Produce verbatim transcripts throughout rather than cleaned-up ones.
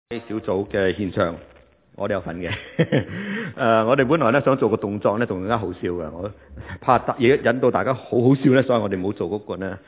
小組嘅現場，我哋有份嘅。誒、呃，我哋本來咧想做個動作咧，仲更加好笑嘅。我怕嘢引到大家好好笑咧，所以我哋冇做嗰個咧。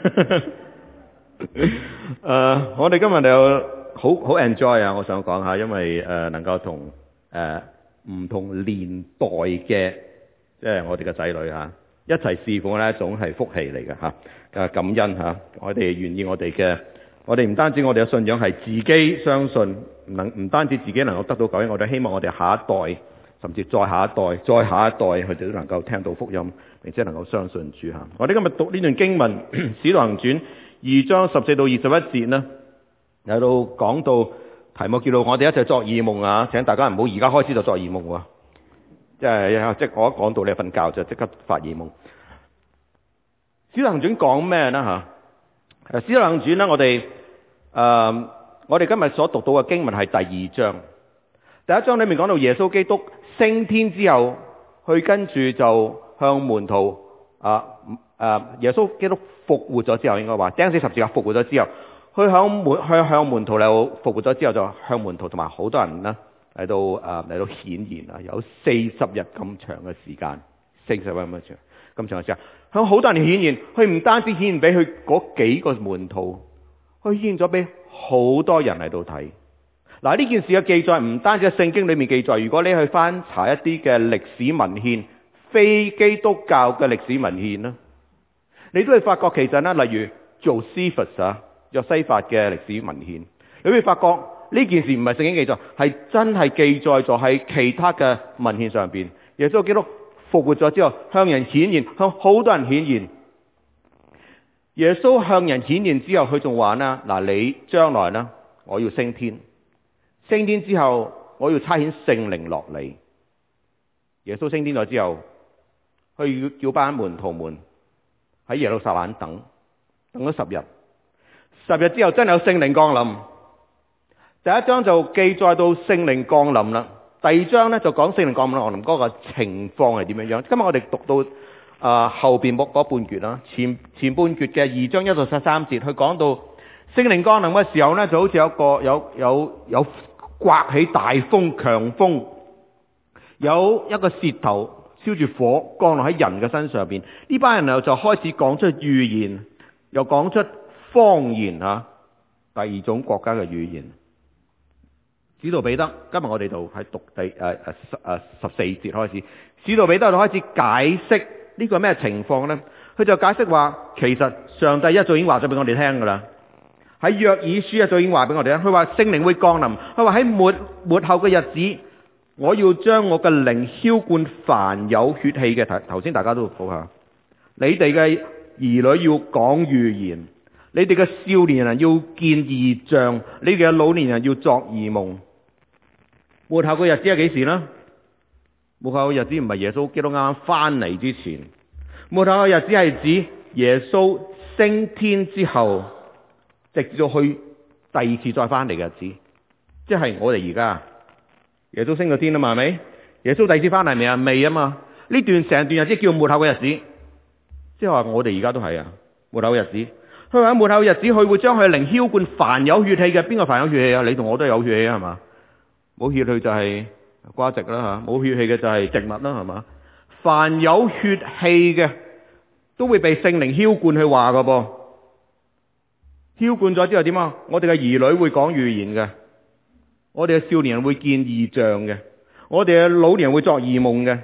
誒、呃，我哋今日就好好 enjoy 啊！我想講下，因為誒、呃、能夠同誒唔同年代嘅，即係我哋嘅仔女啊，一齊侍奉咧，總係福氣嚟嘅嚇。誒感恩嚇，我哋願意我哋嘅。我哋唔單止我哋嘅信仰係自己相信，唔能唔單止自己能夠得到救恩，我哋希望我哋下一代，甚至再下一代、再下一代，佢哋都能夠聽到福音，並且能夠相信主嚇。我哋今日讀呢段經文《使徒行傳》二章十四到二十一節呢，喺度講到題目叫做我哋一齊作異夢啊！請大家唔好而家開始就作異夢喎，即係即係我一講到你瞓覺就即刻發異夢。《使徒行傳》講咩呢？嚇？《使徒行傳》呢，我哋。誒、uh，我哋今日所讀到嘅經文係第二章，第一章裏面講到耶穌基督升天之後，去跟住就向門徒啊誒、啊，耶穌基督復活咗之後，應該話釘死十字架復活咗之後，去向門去向門徒嚟到復活咗之後，就向門徒同埋好多人呢嚟到誒嚟到顯現啊，有四十日咁長嘅時間，四十日咁長咁長嘅時間，向好多人顯現，佢唔單止顯現俾佢嗰幾個門徒。佢顯現咗俾好多人嚟到睇。嗱，呢件事嘅記載唔單止喺聖經裏面記載，如果你去翻查一啲嘅歷史文獻，非基督教嘅歷史文獻啦，你都會發覺其實呢，例如 Josephus 啊，約西法嘅歷史文獻，你會發覺呢件事唔係聖經記載，係真係記載咗喺其他嘅文獻上邊。耶穌基督復活咗之後，向人顯現，向好多人顯現。耶穌向人顯現之後，佢仲話呢，嗱，你將來呢，我要升天，升天之後我要差遣聖靈落嚟。耶穌升天咗之後，佢要叫班門徒們喺耶路撒冷等，等咗十日。十日之後真係有聖靈降臨。第一章就記載到聖靈降臨啦，第二章呢就講聖靈降臨嗰個情況係點樣樣。今日我哋讀到。啊、呃，後邊嗰半橛啦，前前半橛嘅二章一到十三節，佢講到聖靈降臨嘅時候呢，就好似有一個有有有颳起大風強風，有一個舌頭燒住火降落喺人嘅身上邊，呢班人又就開始講出預言，又講出方言啊，第二種國家嘅語言。使徒彼得，今日我哋就係讀第誒誒誒十四節開始，使徒彼得就開始解釋。呢個咩情況呢？佢就解釋話，其實上帝一早已經話咗俾我哋聽噶啦。喺約珥書一早已經話俾我哋聽，佢話聖靈會降臨。佢話喺末末後嘅日子，我要將我嘅靈澆灌凡有血氣嘅。頭頭先大家都好下，你哋嘅兒女要講預言，你哋嘅少年人要見異象，你哋嘅老年人要作異夢。末後嘅日子係幾時呢？末後嘅日子唔係耶穌基督啱啱翻嚟之前，末後嘅日子係指耶穌升天之後，直至到去第二次再翻嚟嘅日子，即係我哋而家耶穌升咗天啦嘛，係咪？耶穌第二次翻嚟未啊？未啊嘛？呢段成段日子叫末後嘅日子，即係話我哋而家都係啊末後嘅日子。佢話喺末後嘅日子，佢會將佢嘅靈澆灌凡有血氣嘅。邊個凡有血氣啊？你同我都有血氣啊，係嘛？冇血氣就係、是。瓜植啦吓，冇血氣嘅就係植物啦，係嘛？凡有血氣嘅都會被聖靈澆灌去話噶噃，澆灌咗之後點啊？我哋嘅兒女會講預言嘅，我哋嘅少年人會見異象嘅，我哋嘅老年人會作異夢嘅。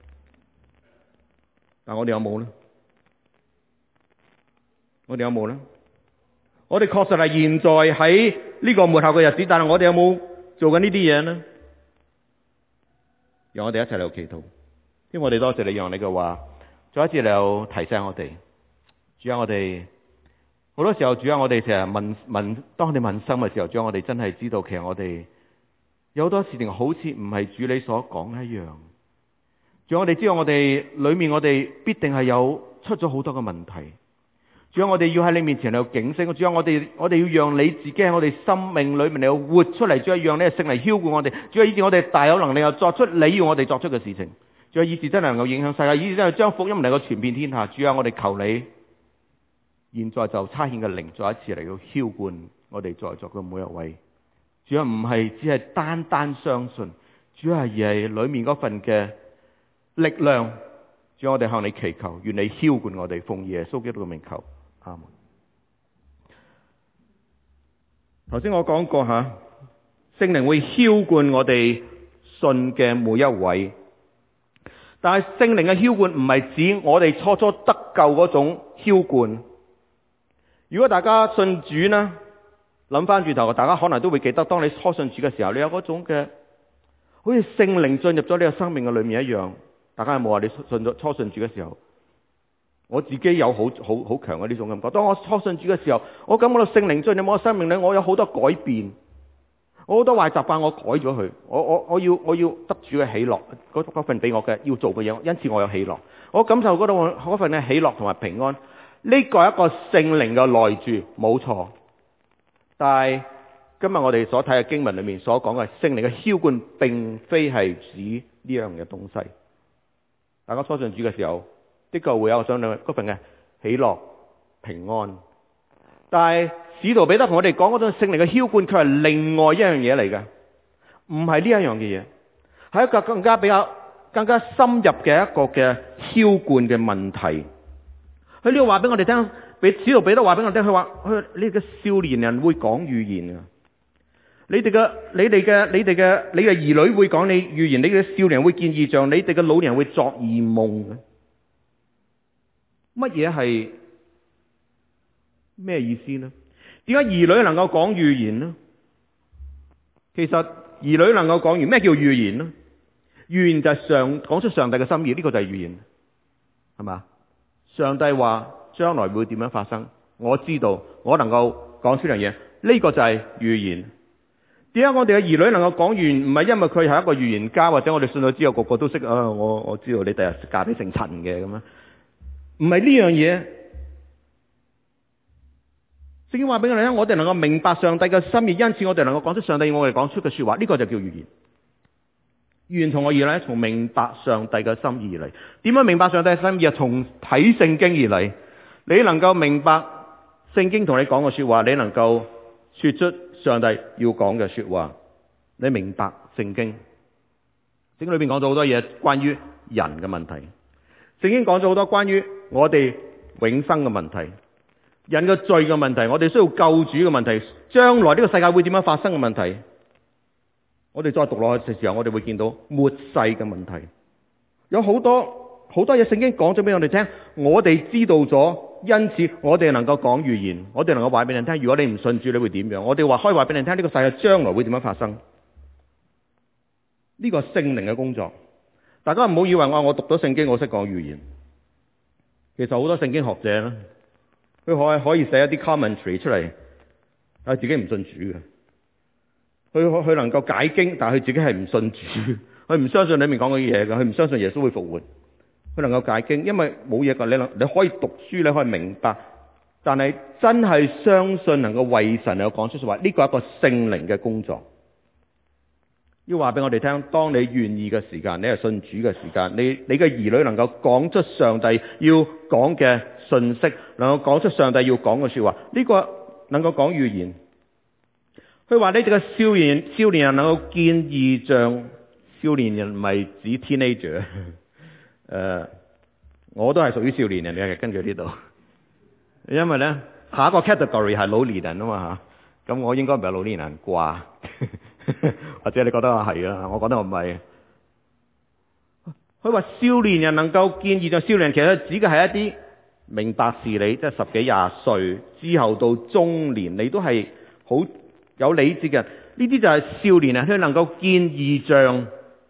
但我哋有冇呢？我哋有冇呢？我哋確實係現在喺呢個末後嘅日子，但係我哋有冇做緊呢啲嘢呢？讓我哋一齊嚟祈禱，因為我哋多謝你，讓你嘅話再一次嚟到提醒我哋。主啊，我哋好多時候，主啊，我哋成日問問，當我哋問心嘅時候，主啊，我哋真係知道，其實我哋有好多事情好似唔係主你所講一樣。主啊，我哋知道我哋裏面我哋必定係有出咗好多嘅問題。主啊，我哋要喺你面前嚟到警醒。主啊，我哋我哋要讓你自己喺我哋生命裏面嚟到活出嚟。主啊，讓你嘅聖靈澆灌我哋。主啊，以致我哋大有能力又作出你要我哋作出嘅事情。主啊，以致真係能夠影響世界，以致真係將福音能夠傳遍天下。主啊，我哋求你，現在就差遣嘅靈再一次嚟到澆灌我哋在座嘅每一位。 主要唔係只係單單相信，主要係而係裏面嗰份嘅力量。主要我哋向你祈求，願你澆灌我哋，奉耶穌基督嘅名求，阿門。頭先我講過吓，聖靈會澆灌我哋信嘅每一位，但係聖靈嘅澆灌唔係指我哋初初得救嗰種澆灌。如果大家信主呢，諗翻轉頭，大家可能都會記得，當你初信主嘅時候，你有嗰種嘅好似聖靈進入咗你嘅生命嘅裏面一樣。大家有冇話你信咗初信主嘅時候？我自己有好好好強嘅呢種感覺。當我初信主嘅時候，我感覺到聖靈進入我嘅生命裏，我有好多改變，我好多壞習慣我改咗佢。我我我要我要得主嘅喜樂，嗰嗰份俾我嘅要做嘅嘢，因此我有喜樂。我感受嗰度嗰份嘅喜樂同埋平安。呢個係一個聖靈嘅內住，冇錯。但係今日我哋所睇嘅經文裏面所講嘅聖靈嘅澆灌，並非係指呢樣嘅東西。大家初信主嘅時候，的確會有我想兩嗰份嘅喜樂平安。但係使徒彼得同我哋講嗰種聖靈嘅澆灌，佢係另外一樣嘢嚟嘅，唔係呢一樣嘅嘢，係一個更加比較更加深入嘅一個嘅澆灌嘅問題。佢呢度話俾我哋聽，俾使徒彼得話俾我哋聽，佢話：佢你哋嘅少年人會講預言啊！你哋嘅你哋嘅你哋嘅你嘅兒女會講你預言，你嘅少年人會見異象，你哋嘅老年人會作異夢嘅。乜嘢係咩意思呢？點解兒女能夠講預言呢？其實兒女能夠講預言，咩叫預言呢？預言就係上講出上帝嘅心意，呢、這個就係預言，係嘛？上帝話將來會點樣發生，我知道，我能夠講出樣嘢，呢、這個就係預言。點解我哋嘅兒女能夠講預言？唔係因為佢係一個預言家，或者我哋信咗之後個個都識啊！我我知道你第日嫁俾姓陳嘅咁樣，唔係呢樣嘢。聖經話俾我哋聽，我哋能夠明白上帝嘅心意，因此我哋能夠講出上帝要我哋講出嘅說話，呢、這個就叫預言。預言從我而嚟，從明白上帝嘅心意而嚟。點樣明白上帝嘅心意啊？從睇聖經而嚟。你能夠明白聖經同你講嘅說話，你能夠說出上帝要講嘅說話，你明白聖經。聖經裏邊講咗好多嘢關於人嘅問題，聖經講咗好多關於我哋永生嘅問題，人嘅罪嘅問題，我哋需要救主嘅問題，將來呢個世界會點樣發生嘅問題。我哋再讀落去嘅時候，我哋會見到末世嘅問題，有好多好多嘢聖經講咗俾我哋聽，我哋知道咗，因此我哋能夠講預言，我哋能夠話俾你聽，如果你唔信主你會點樣，我哋話可以話俾你聽，呢個世界將來會點樣發生。呢個聖靈嘅工作，大家唔好以為我我讀到聖經我識講預言。其實好多聖經學者咧，佢可以可以寫一啲 commentary 出嚟，但係自己唔信主嘅。佢佢能夠解經，但係佢自己係唔信主，佢唔相信裏面講嘅嘢嘅，佢唔相信耶穌會復活。佢能夠解經，因為冇嘢噶，你能你可以讀書，你可以明白，但係真係相信能夠為神能夠講出說話，呢個係一個聖靈嘅工作。要話俾我哋聽，當你願意嘅時間，你係信主嘅時間，你你嘅兒女能夠講出上帝要講嘅信息，能夠講出上帝要講嘅說話，呢個能夠講預言。佢話你哋嘅少年少年人能夠見異象，少年人唔係指 teenager， 誒、呃，我都係屬於少年人嘅，根據呢度，因為咧下一個 category 係老年人啊嘛吓，咁我應該唔係老年人啩，或者你覺得我係啊？我覺得我唔係。佢話少年人能夠見異象，少年人其實指嘅係一啲明白事理，即係十幾廿歲之後到中年，你都係好有理智嘅，呢啲就係少年人，佢能夠見異象。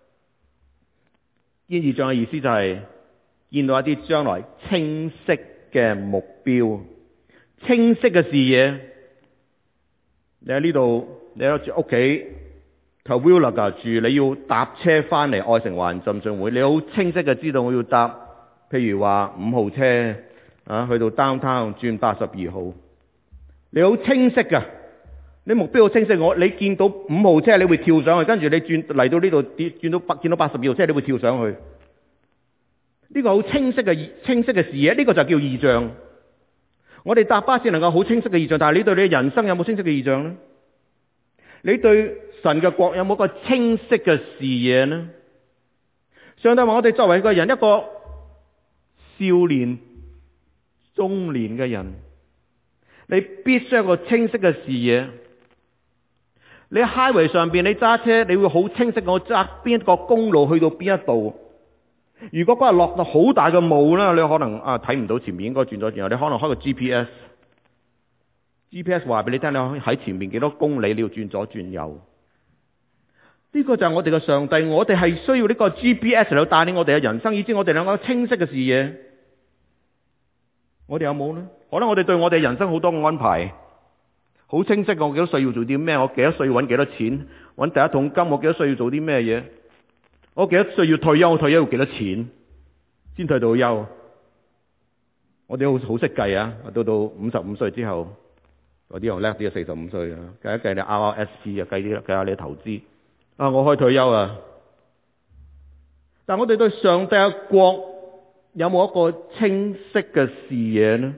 見異象嘅意思就係見到一啲將來清晰嘅目標、清晰嘅視野。你喺呢度，你喺住屋企 Toowoomba 住，你要搭車翻嚟愛城環浸信會，你好清晰嘅知道我要搭，譬如話五號車啊，去到 downtown 轉八十二號，你好清晰㗎。你目標好清晰，我你見到五號車你會跳上去，跟住你轉嚟到呢度轉到八見到八十二號車你會跳上去。呢個好清晰嘅清晰嘅視野，呢個就叫異象。我哋搭巴士能夠好清晰嘅異象，但係你對你嘅人生有冇清晰嘅異象呢？ 你對神嘅國有冇個清晰嘅視野呢？上帝話我哋作為一個人，一個少年、中年嘅人，你必須有個清晰嘅視野。你喺 highway 上邊，你揸車，你會好清晰我揸邊一個公路去到邊一度。如果嗰日落到好大嘅霧啦，你可能啊睇唔到前面應該轉咗轉右，你可能開個 G P S，G P S 話俾你聽，你喺前面幾多公里你要轉左轉右。呢個就係我哋嘅上帝，我哋係需要呢個 G P S 嚟帶領我哋嘅人生，以至我哋兩個清晰嘅視野。我哋有冇呢？可能我哋對我哋人生好多嘅安排好清晰，我幾多歲要做啲咩？我幾多歲要揾幾多錢？揾第一桶金？我幾多歲要做啲咩嘢？我幾多歲要退休？我退休要幾多錢先退到休？我哋好好識計啊！到到五十五歲之後，嗰啲人叻啲啊，四十五歲啊，計一計你 R R S P 啊，計啲計下你嘅投資啊，我可以退休啊！但我哋對上帝嘅國有冇一個清晰嘅視野呢？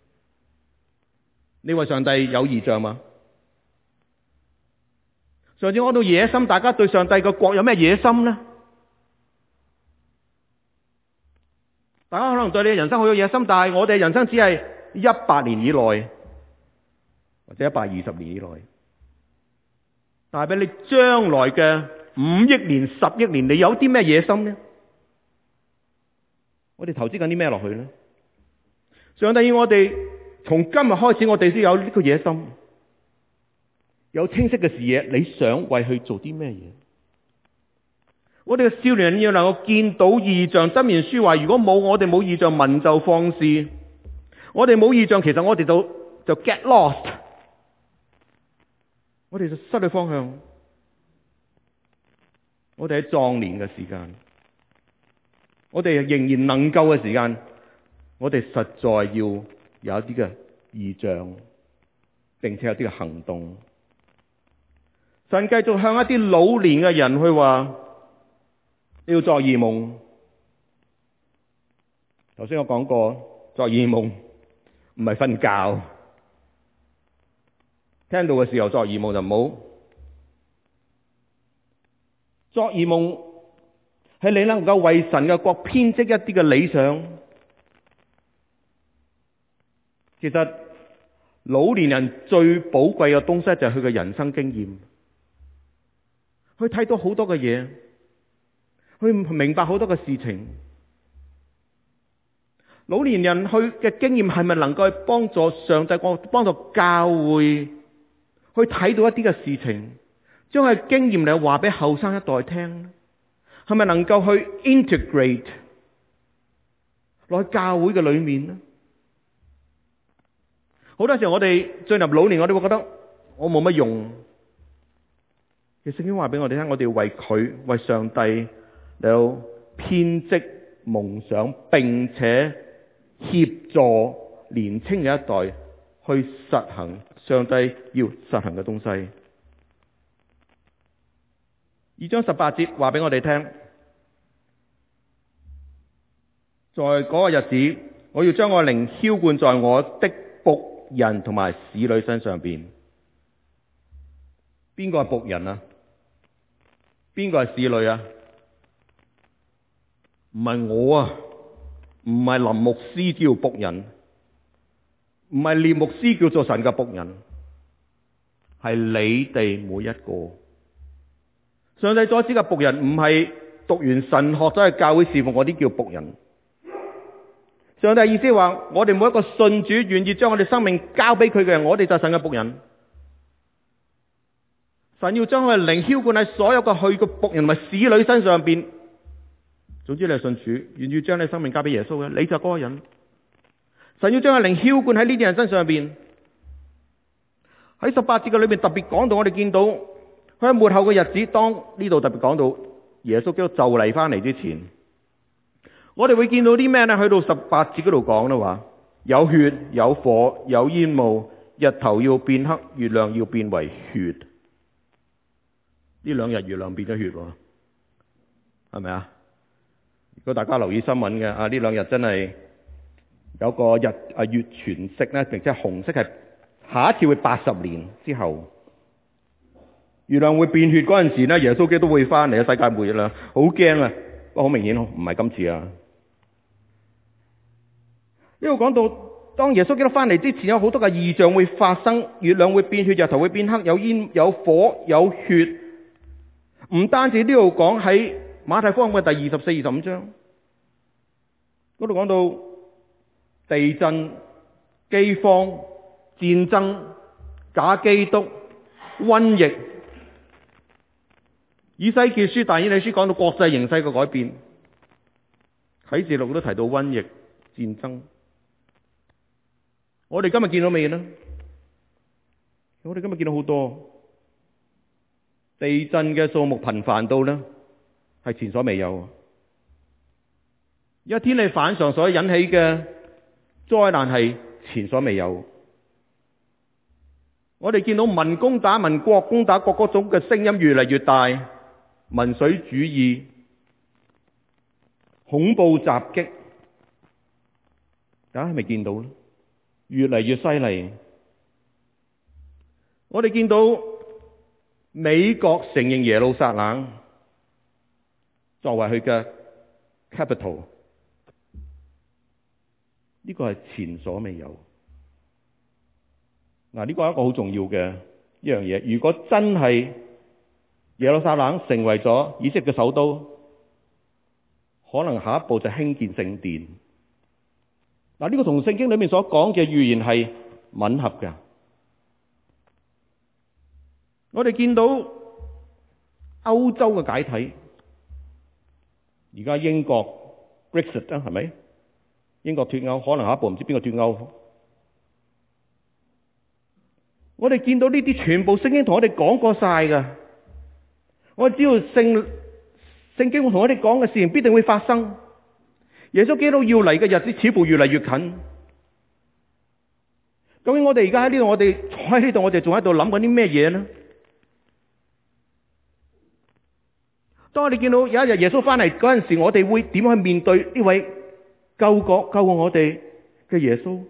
你話上帝有異象嗎？上次講到野心，大家對上帝嘅國有咩野心呢？大家可能對你嘅人生好有野心，但係我哋人生只係一百年以內，或者一百二十年以內。但係俾你將來嘅五億年、十億年，你有啲咩野心呢？我哋投資緊啲咩落去呢？上帝要我哋從今日開始，我哋先有呢個野心，有清晰嘅視野。你想為去做啲咩嘢？我哋嘅少年人要能夠見到異象。箴言書話：如果冇我哋冇異象，民就放肆。我哋冇異象，其實我哋就就 get lost， 我哋就失去方向。我哋喺壯年嘅時間，我哋仍然能夠嘅時間，我哋實在要有一啲嘅異象，並且有啲嘅行動。神繼續向一啲老年嘅人去話：你要作異夢。頭先我講過，作異夢唔係瞓覺。聽到嘅時候作異夢就唔好。作異夢係你能夠為神嘅國編織一啲嘅理想。其實老年人最寶貴嘅東西就係佢嘅人生經驗，佢睇到好多嘅嘢，佢唔明白好多嘅事情。老年人佢嘅經驗係咪能夠幫助上帝國、幫助教會去睇到一啲嘅事情，將佢經驗嚟話俾後生一代聽？係咪能夠去 integrate 落去教會嘅裏面呢？好多時候我哋進入老年，我哋會覺得我冇乜用。其實聖經話俾我哋聽，我哋要為佢、為上帝嚟到編織夢想，並且協助年青嘅一代去實行上帝要實行嘅東西。二章十八節話俾我哋聽，在嗰個日子，我要將我靈澆灌在我的僕人同埋使女身上邊。邊個係僕人啊？邊個係使女啊？唔係我啊，唔係林牧師叫僕人，唔係列牧師叫做神嘅僕人，係你哋每一個。上帝所指嘅僕人唔係讀完神學走去教會侍奉嗰啲叫僕人。上帝意思話，我哋每一個信主願意將我哋生命交俾佢嘅人，我哋就係神嘅僕人。神要將佢嘅靈澆灌喺所有嘅去嘅僕人同埋使女身上邊。總之你係信主，願意將你生命交俾耶穌嘅，你就係嗰個人。神要將佢靈澆灌喺呢啲人身上邊。喺十八節嘅裏邊特別講到，我哋見到佢喺末後嘅日子，當呢度特別講到耶穌基督就嚟翻嚟之前，我哋會見到啲咩呢？去到十八節嗰度講啦，話有血、有火、有煙霧，日頭要變黑，月亮要變為血。呢兩日月亮變咗血，係咪啊？如果大家留意新聞嘅啊，呢兩日真係有個日啊月全食咧，並且紅色係下一次會八十年之後。 月亮會變血嗰陣時咧，耶穌基督會翻嚟啊！世界末日啦，好驚啊！不過好明顯唔係今次啊。呢度講到當耶穌基督翻嚟之前，有好多嘅異象會發生，月亮會變血，日頭會變黑，有煙有火有血。唔單止呢度講，喺馬太福音嘅第二十四、二十五章嗰度講到地震、饑荒、戰爭、假基督、瘟疫。以西結書、但以理書講到國際形勢嘅改變，啟示錄都提到瘟疫、戰爭。我哋今日見到未呢？我哋今日見到好多地震嘅數目頻繁到呢，係前所未有。因為天氣反常所引起嘅災難係前所未有。我哋見到民攻打民、國攻打國嗰種嘅聲音越嚟越大，民粹主義、恐怖襲擊，大家係咪見到咧？越嚟越犀利。我哋見到美國承認耶路撒冷作為佢嘅 capital， 呢個係前所未有。嗱，呢個係一個好重要嘅一樣嘢。如果真係耶路撒冷成為咗以色列嘅首都，可能下一步就興建聖殿。嗱，呢個同聖經裏面所講嘅預言係吻合嘅。我哋見到歐洲嘅解體，而家英國 Brexit 啊，係咪？英國脫歐，可能下一步唔知邊個脫歐。我哋見到呢啲全部聖經同我哋講過晒㗎。我哋知道聖聖經會同我哋講嘅事情必定會發生。耶穌基督要嚟嘅日子似乎越嚟越近。究竟我哋而家喺呢度，我哋坐喺呢度，我哋仲喺度諗緊啲咩嘢呢？當我哋見到有一日耶穌翻嚟嗰陣時，我哋會點去面對呢位救國救過我哋嘅耶穌？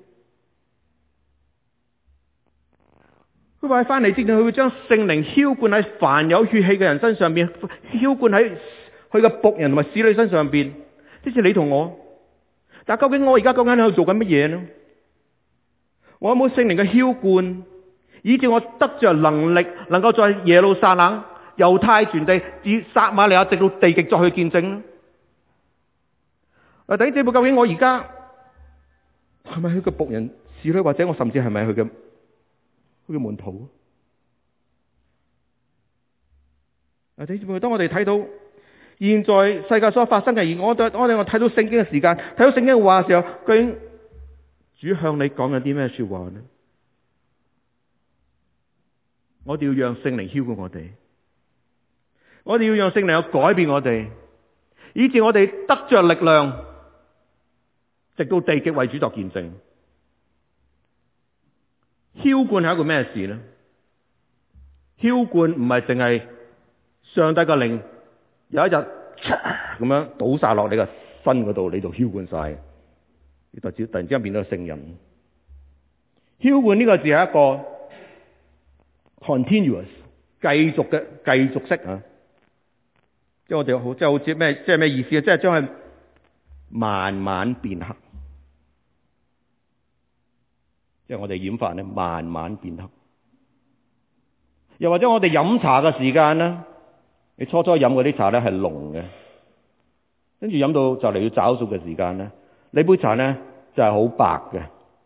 佢話翻嚟之前，佢會將聖靈澆灌喺凡有血氣嘅人身上邊，澆灌喺佢嘅僕人同埋使女身上邊，即是你同我。但究竟我而家究竟喺度做緊乜嘢呢？我有冇聖靈嘅澆灌，以致我得着能力，能夠在耶路撒冷、猶太全地至撒瑪利亞直到地極再去見證呢？嗱，弟兄姊妹，究竟我而家係咪佢嘅僕人、使女，或者我甚至係咪佢嘅佢嘅門徒？嗱，弟兄姊妹，當我哋睇到現在世界所發生嘅，而我哋我哋我睇到聖經嘅時間，睇到聖經嘅話嘅時候，究竟主向你講緊啲咩說話呢？我哋要讓聖靈澆灌我哋，我哋要讓聖靈去改變我哋，以致我哋得着力量，直到地極為主作見證。澆灌係一個咩事呢？澆灌唔係淨係上帝嘅靈有一日咁樣倒晒落你個身嗰度，你就澆灌晒，你就突然之間變到聖人。澆灌呢個字係一個 continuous 繼續嘅繼續式啊，即係我哋好即係好似咩即係咩意思啊？即係將佢慢慢變黑。即係我哋染髮咧，慢慢變黑。又或者我哋飲茶嘅時間咧，你初初飲嗰啲茶咧係濃嘅，跟住飲到就嚟要找數嘅時間咧，你杯茶咧就係好白嘅。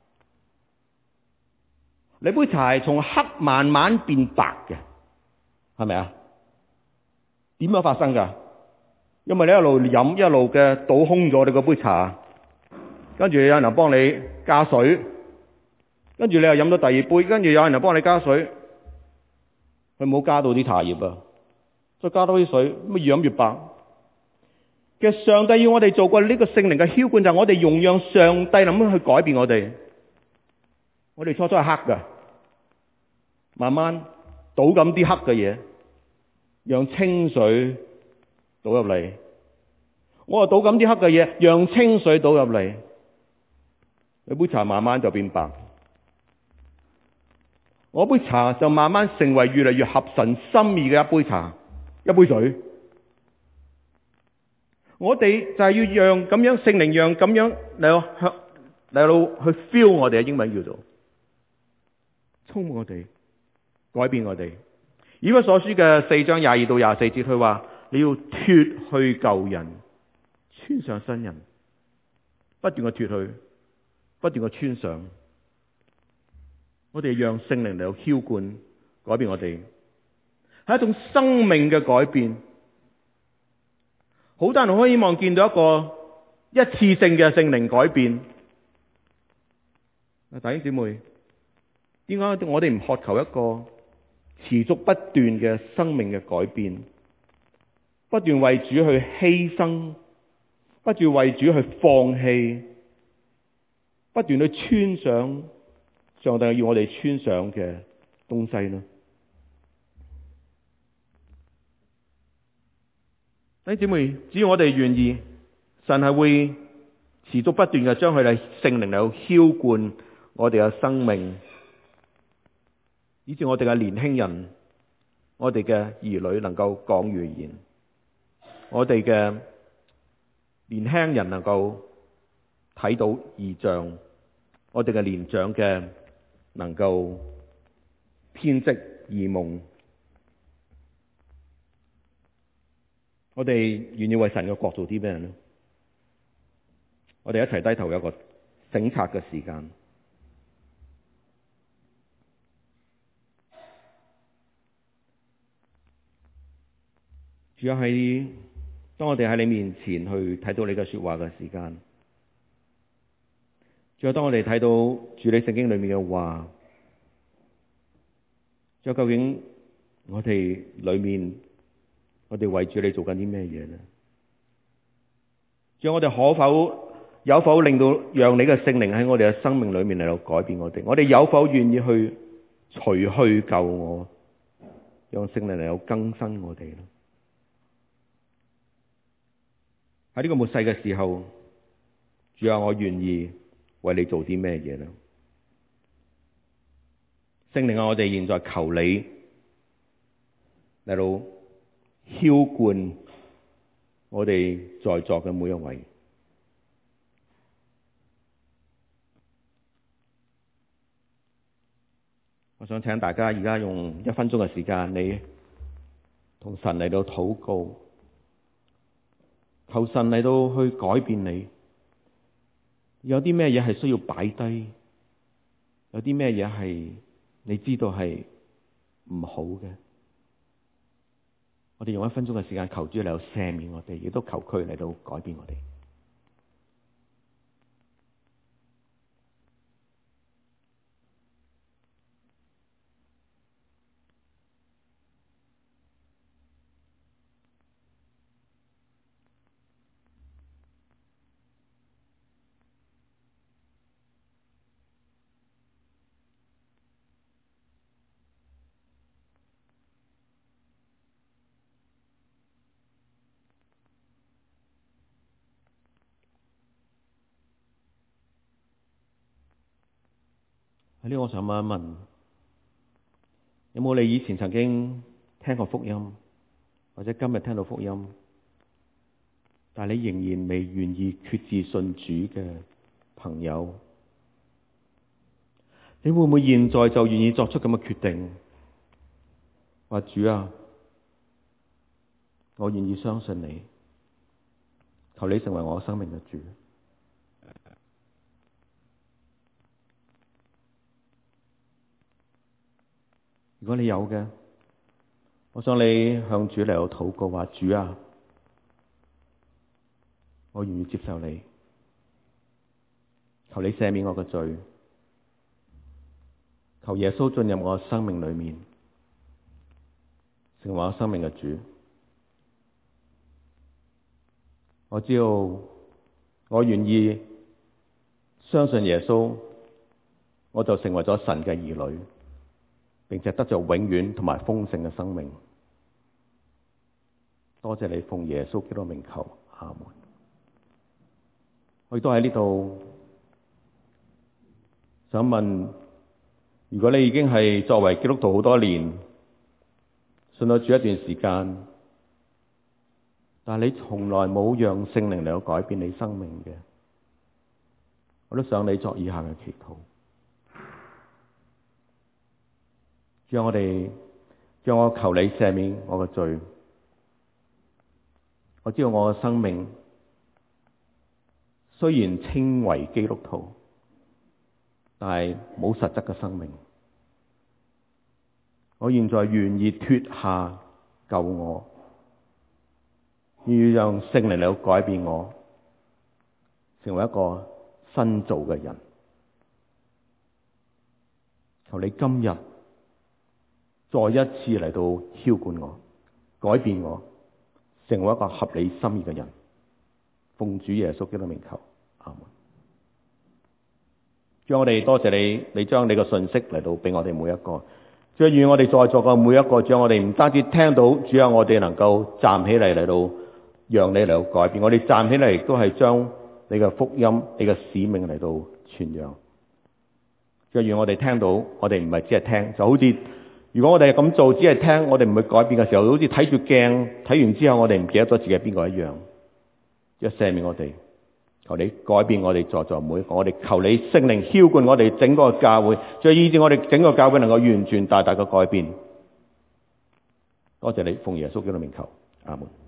你杯茶係從黑慢慢變白嘅，係咪啊？點樣發生噶？因為你一路飲一路嘅倒空咗你嗰杯茶，跟住有人幫你加水。跟住你又飲到第二杯，跟住有人又幫你加水，佢冇加到啲茶葉啊，再加多啲水，咁越飲越白。其實上帝要我哋做過呢個聖靈嘅澆灌，就係我哋容讓上帝咁樣去改變我哋。我哋初初係黑噶，慢慢倒咁啲黑嘅嘢，讓清水倒入嚟。我話倒咁啲黑嘅嘢，讓清水倒入嚟，你杯茶慢慢就變白。 我杯茶就慢慢成為越嚟越合神心意嘅一杯茶，一杯水。我哋就係要讓咁樣聖靈讓咁樣嚟到向嚟到去 feel 我哋嘅英文叫做充滿我哋，改變我哋。以弗所書嘅四章廿二到廿四節，佢話你要脫去舊人，穿上新人，不斷嘅脫去，不斷嘅穿上。我哋讓聖靈嚟到澆灌，改變我哋，係一種生命嘅改變。好多人可以希望見到一個一次性嘅聖靈改變。弟兄姊妹，點解我哋唔渴求一個持續不斷嘅生命嘅改變，不斷為主去犧牲，不斷為主去放棄，不斷去穿上上帝要我哋穿上嘅東西呢？弟兄姊妹，只要我哋願意，神係會持續不斷嘅將佢哋聖靈嚟到澆灌我哋嘅生命，以致我哋嘅年輕人、我哋嘅兒女能夠講預言，我哋嘅年輕人能夠睇到異象，我哋嘅年長嘅能夠編織異夢。我哋願意為神嘅國做啲咩呢？我哋一齊低頭有一個省察嘅時間。主要係當我哋喺你面前去睇到你嘅說話嘅時間，仲有當我哋睇到主你聖經裏面嘅話，仲有究竟我哋裏面我哋為主你做緊啲咩嘢呢？仲有我哋可否有否令到讓你嘅聖靈喺我哋嘅生命裏面嚟到改變我哋？我哋有否願意去除去救我，讓聖靈嚟到更新我哋呢？喺呢個末世嘅時候，主啊，我願意為你做啲咩嘢呢？聖靈啊，我哋現在求你嚟到澆灌我哋在座嘅每一位。我想請大家而家用一分鐘嘅時間，你同神嚟到禱告，求神嚟到去改變你。有啲咩嘢係需要擺低，有啲咩嘢係你知道係唔好嘅。我哋用一分鐘嘅時間求主嚟到赦免我哋，亦都求佢嚟到改變我哋。喺呢，我想問一問，有冇你以前曾經聽過福音，或者今日聽到福音，但係你仍然未願意決志信主嘅朋友？你會唔會現在就願意作出咁嘅決定？話主啊，我願意相信你，求你成為我生命嘅主。如果你有嘅，我想你向主嚟到禱告，話主啊，我願意接受你，求你赦免我嘅罪，求耶穌進入我嘅生命裏面，成為我生命嘅主。我知道我願意相信耶穌，我就成為咗神嘅兒女，並且得着永遠同埋豐盛嘅生命。多謝你奉耶穌基督名求，阿門。我亦都喺呢度想問如果你已經係作為基督徒好多年，信咗主一段時間，但係你從來冇讓聖靈嚟到改變你生命嘅，我都想你作以下嘅祈禱。讓我哋，讓我求你赦免我嘅罪。我知道我嘅生命雖然稱為基督徒，但係冇實質嘅生命。我現在願意脫下救我，願意讓聖靈嚟到改變我，成為一個新造嘅人。求你今日再一次嚟到澆灌我，改變我，成為一個合你心意嘅人。奉主耶穌基督名求，阿門。主，我哋多謝你，你將你嘅信息嚟到俾我哋每一個。主，願我哋在座嘅每一個，主，我哋唔單止聽到，主啊，我哋能夠站起嚟嚟到讓你嚟到改變。我哋站起嚟亦都係將你嘅福音、你嘅使命嚟到傳揚。主，願我哋聽到，我哋唔係只係聽，就好似如果我哋咁做，只係聽，我哋唔會改變嘅時候，好似睇住鏡，睇完之後我哋唔記得咗自己係邊個一樣。一赦免我哋，求你改變我哋在座每一個，我哋求你聖靈澆灌我哋整個教會，再以致我哋整個教會能夠完全大大嘅改變。多謝你，奉耶穌基督名求，阿門。